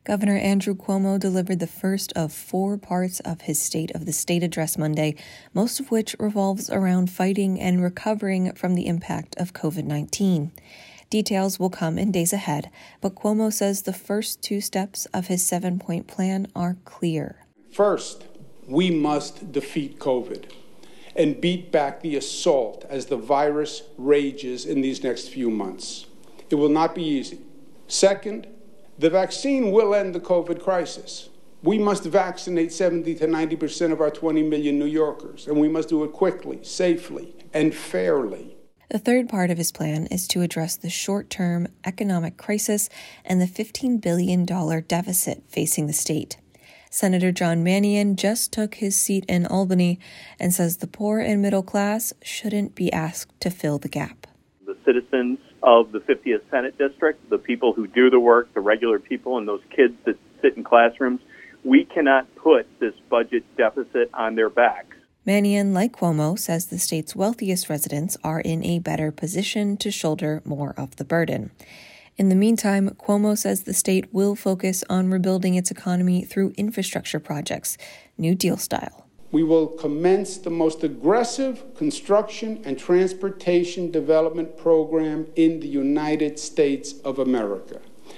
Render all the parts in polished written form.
Governor Andrew Cuomo delivered the first of 4 parts of his State of the State address Monday, most of which revolves around fighting and recovering from the impact of COVID-19. Details will come in days ahead, but Cuomo says the first 2 steps of his 7-point plan are clear. First, we must defeat COVID and beat back the assault as the virus rages in these next few months. It will not be easy. Second, the vaccine will end the COVID crisis. We must vaccinate 70 to 90% of our 20 million New Yorkers, and we must do it quickly, safely, and fairly. The third part of his plan is to address the short-term economic crisis and the $15 billion deficit facing the state. Senator John Mannion just took his seat in Albany and says the poor and middle class shouldn't be asked to fill the gap. The citizens of the 50th Senate District, the people who do the work, the regular people, and those kids that sit in classrooms, we cannot put this budget deficit on their backs. Mannion, like Cuomo, says the state's wealthiest residents are in a better position to shoulder more of the burden. In the meantime, Cuomo says the state will focus on rebuilding its economy through infrastructure projects, New Deal style. We will commence the most aggressive construction and transportation development program in the United States of America.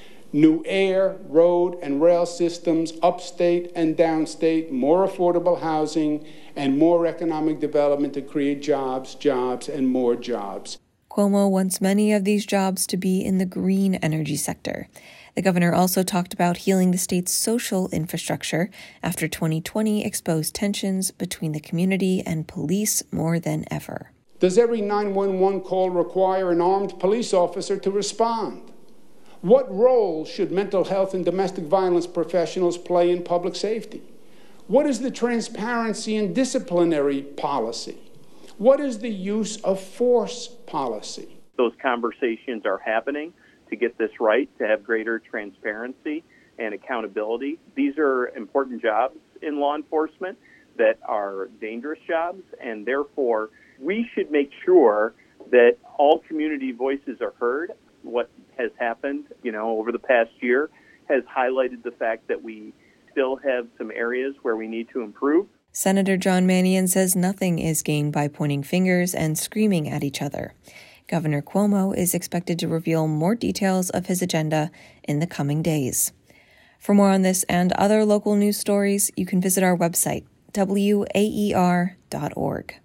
New air, road, and rail systems upstate and downstate, more affordable housing, and more economic development to create jobs, and more jobs. Cuomo wants many of these jobs to be in the green energy sector. The governor also talked about healing the state's social infrastructure after 2020 exposed tensions between the community and police more than ever. Does every 911 call require an armed police officer to respond? What role should mental health and domestic violence professionals play in public safety? What is the transparency and disciplinary policy? What is the use of force policy? Those conversations are happening to get this right, to have greater transparency and accountability. These are important jobs in law enforcement that are dangerous jobs, and therefore we should make sure that all community voices are heard. What has happened, over the past year has highlighted the fact that we still have some areas where we need to improve. Senator John Mannion says nothing is gained by pointing fingers and screaming at each other. Governor Cuomo is expected to reveal more details of his agenda in the coming days. For more on this and other local news stories, you can visit our website, waer.org.